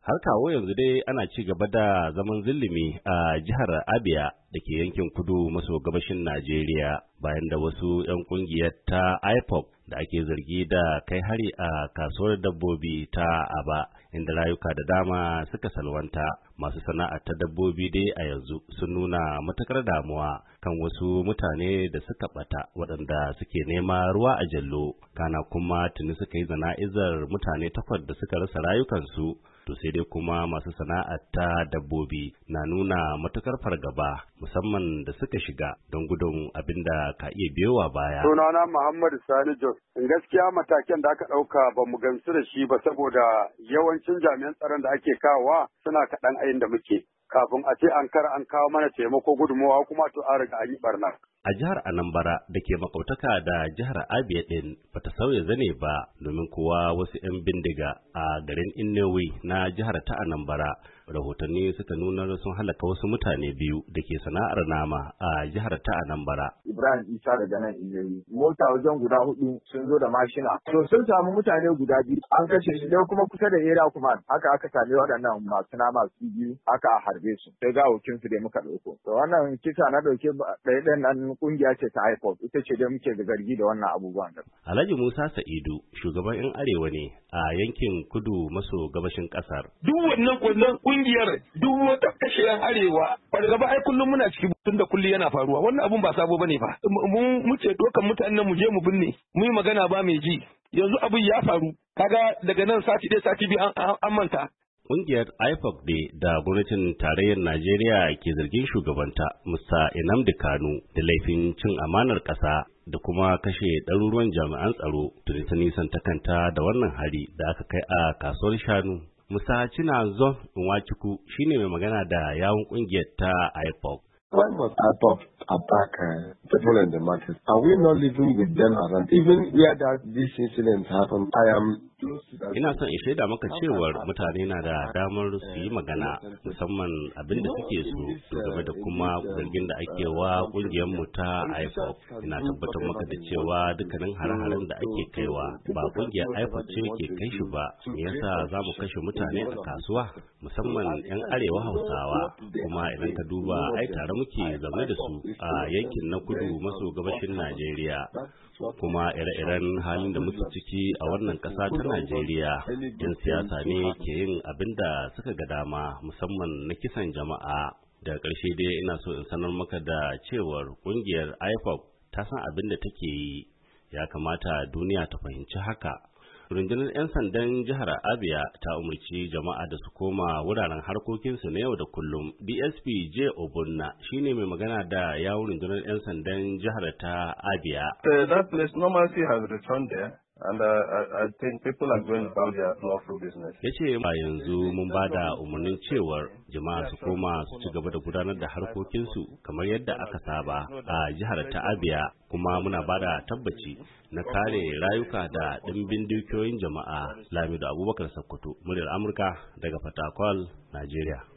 Har kawo yanzu dai ana ci gaba da zaman zillimi a jihar Abia da ke yankin kudu maso gabashin Najeriya bayan da wasu 'yan kungiyar ta IPOB da ake zargi da kai hari a kasuwar dabbobi ta Aba inda rayuka da dama suka salwanta. Masu sana'ar ta dabbobi dai a yanzu sun nuna matukar damuwa kan wasu mutane da suka bata waɗanda suke nema ruwa a jallo, kana kuma tuni suka yi zana'izar mutane 8 da suka rasa rayukansu. To sai dai kuma masu sana'ar ta dabbobi na nuna matukar fargaba musamman da suka shiga don gudun abin da ka iya biyowa baya. Sunana Muhammad Sani Jos. Gaskiya mataken da aka ɗauka ba mu gamsu da shi ba saboda yawancin jami'an tsaron da ake kawowa suna kaɗan a da muke. Kafin a ce an kawo mana taimako gudunmawa kuma to an riga an yi barna. A jihar Anambra da ke makautaka da jihar Abia din bata sauya zane ba domin kuwa wasu 'yan bindiga a garin Innewi na jihar ta Anambra rahotanni suka nuna sun halaka wasu mutane 2 da ke sana'ar nama a jihar ta Anambra. Ibrahim Isa daga nan Innewi. Mota wajen guda 4 sun zo da mashina. To sun samu mutane guda 2 an kashe shi dai kuma kusa da Era kuma haka aka same waɗannan masu nama su 2 aka harbe su. Sai ga hukin su da muka ɗauko. To wannan kisa na ɗauke ɗaya nan kungiya ce ta IPOB ita ce dai muke da zargi da wannan abubuwan. Alhaji Musa Sa'idu shugaban 'yan arewa ne a yankin kudu maso gabashin kasar. Duk wannan kungiyar duk wata kashe 'yan arewa fargaba ai kullum muna cikin tun da kulli yana faruwa wannan abun ba sabo bane ba. Mu ce dokan mutanen mu je mu binne mu yi magana ba mai ji yanzu abin ya faru kaga daga nan sati ɗaya sati biyu an manta. Ƙungiyar IPOB da gwamnatin tarayyar Najeriya ke zargin shugabanta Musa Nnamdi Kanu da laifin cin amanar ƙasa da kuma kashe ɗaruruwan jami'an tsaro tuni ta nisan ta kanta da wannan hari da aka kai a kasuwar shanu. Musa Chinazon Nwachukwu shine mai magana da yawun ƙungiyar ta IPOB. Why must IPOB attack people in the market? Are we not living with them around? Even where that this incident happened, Ina son in shaida maka cewar mutane na da damar su yi magana musamman abin da suke so game da kuma zargin da ake wa kungiyar mu ta IPOB. Ina tabbatar maka da cewa dukkanin hare-haren da ake kaiwa ba kungiyar IPOB ce ke kai shi ba. Me yasa za mu kashe mutane a kasuwa musamman 'yan arewa Hausawa, kuma idan ka duba ai tare muke zaune da su a yankin na kudu maso gabashin Najeriya. Kuma ire-iren halin da muke ciki a wannan ƙasa ta Najeriya, 'yan siyasa ne ke yin abin da suka ga dama musamman na kisan jama'a. Da ƙarshe dai ina so in sanar maka da cewar ƙungiyar IPOB ta san abin da take yi, ya kamata duniya ta fahimci haka. Rundunar 'yan sandan jihar Abia ta umarci jama'a da su koma wuraren harkokinsu na yau da kullum. DSP J. Obunna shine mai magana da yawun rundunar 'yan sandan jihar ta Abia. That place normalcy has returned there. And I think people are going about their lawful business. Ya ce ba yanzu mun ba da umarnin cewar jama'a su koma su ci gaba da gudanar da harkokinsu kamar yadda aka saba a jihar ta Abia, kuma muna ba da tabbaci na kare rayuka da ɗimbin dukiyoyin jama'a. Lamido Abubakar Sokoto, muryar Amurka daga Fatakwal, Najeriya.